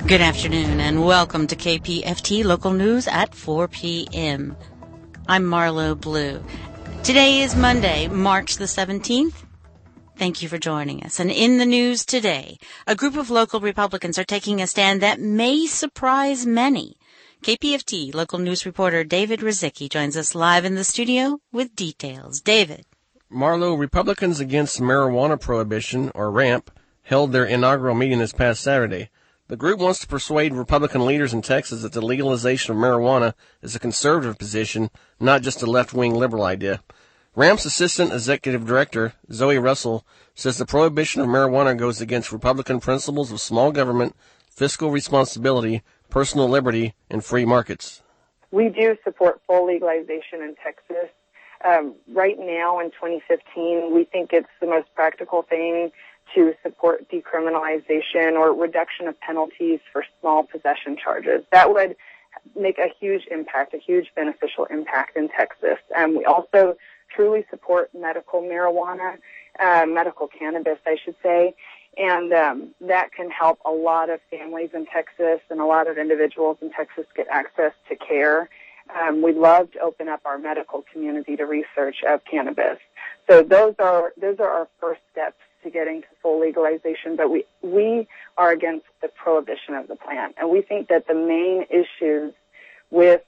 Good afternoon and welcome to KPFT Local News at 4 p.m. I'm Marlo Blue. Today is Monday, March the 17th. Thank you for joining us. And in the news today, a group of local Republicans are taking a stand that may surprise many. KPFT local news reporter David Rizicki joins us live in the studio with details. David. Marlo, Republicans Against Marijuana Prohibition, or RAMP, held their inaugural meeting this past Saturday. The group wants to persuade Republican leaders in Texas that the legalization of marijuana is a conservative position, not just a left-wing liberal idea. RAMP's Assistant Executive Director, Zoe Russell, says the prohibition of marijuana goes against Republican principles of small government, fiscal responsibility, personal liberty, and free markets. We do support full legalization in Texas. Right now in 2015, we think it's the most practical thing to support decriminalization or reduction of penalties for small possession charges. That would make a huge impact, a huge beneficial impact in Texas. We also truly support medical marijuana, medical cannabis, I should say, and that can help a lot of families in Texas and a lot of individuals in Texas get access to care. We'd love to open up our medical community to research of cannabis. So those are our first steps to getting to full legalization, but we are against the prohibition of the plant. And we think that the main issues with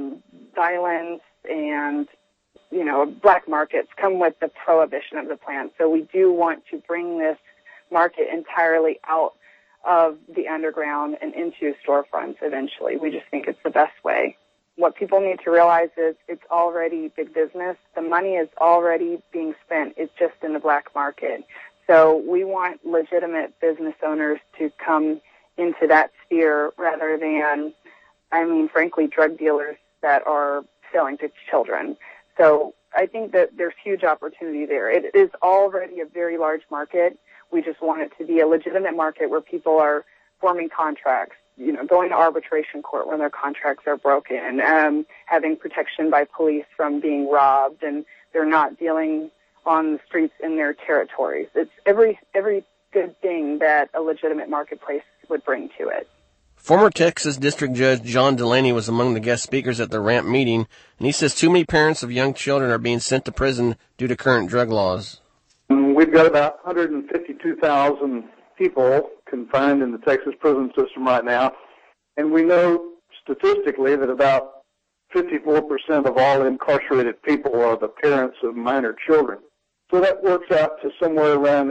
violence and, black markets come with the prohibition of the plant. So we do want to bring this market entirely out of the underground and into storefronts eventually. We just think it's the best way. What people need to realize is it's already big business. The money is already being spent. It's just in the black market. So we want legitimate business owners to come into that sphere rather than, frankly, drug dealers that are selling to children. So I think that there's huge opportunity there. It is already a very large market. We just want it to be a legitimate market where people are forming contracts, going to arbitration court when their contracts are broken, having protection by police from being robbed, and they're not dealing on the streets in their territories. It's every good thing that a legitimate marketplace would bring to it. Former Texas District Judge John Delaney was among the guest speakers at the RAMP meeting, and he says too many parents of young children are being sent to prison due to current drug laws. We've got about 152,000 people confined in the Texas prison system right now, and we know statistically that about 54% of all incarcerated people are the parents of minor children. So that works out to somewhere around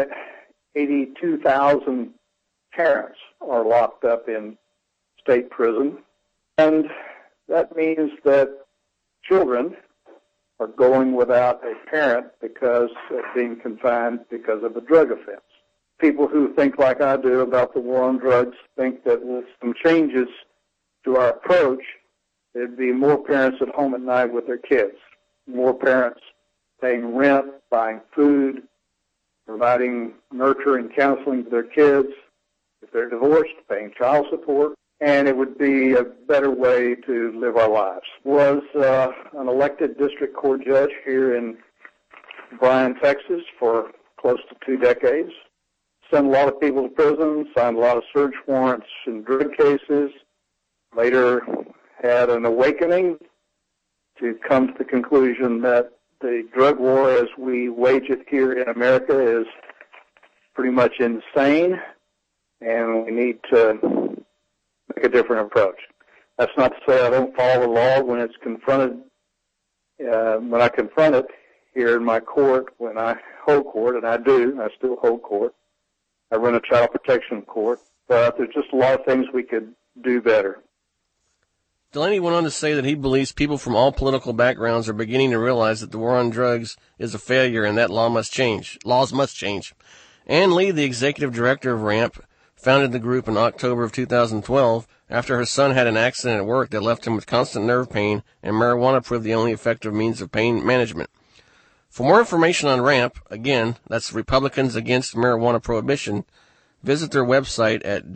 82,000 parents are locked up in state prison. And that means that children are going without a parent because of being confined because of a drug offense. People who think like I do about the war on drugs think that with some changes to our approach, there'd be more parents at home at night with their kids, more parents paying rent, buying food, providing nurture and counseling to their kids. If they're divorced, paying child support, and it would be a better way to live our lives. Was an elected district court judge here in Bryan, Texas for close to 2 decades. Sent a lot of people to prison, signed a lot of search warrants in drug cases, later had an awakening to come to the conclusion that the drug war as we wage it here in America is pretty much insane, and we need to make a different approach. That's not to say I don't follow the law when it's confronted, when I confront it here in my court, when I hold court, and I still hold court. I run a child protection court, but there's just a lot of things we could do better. Delaney went on to say that he believes people from all political backgrounds are beginning to realize that the war on drugs is a failure and that laws must change. Ann Lee, the executive director of RAMP, founded the group in October of 2012 after her son had an accident at work that left him with constant nerve pain, and marijuana proved the only effective means of pain management. For more information on RAMP, again, that's Republicans Against Marijuana Prohibition, visit their website at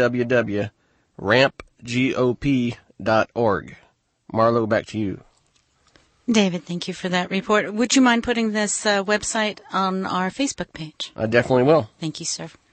www.rampgop.org. Marlo, back to you. David, thank you for that report. Would you mind putting this website on our Facebook page? I definitely will. Thank you, sir.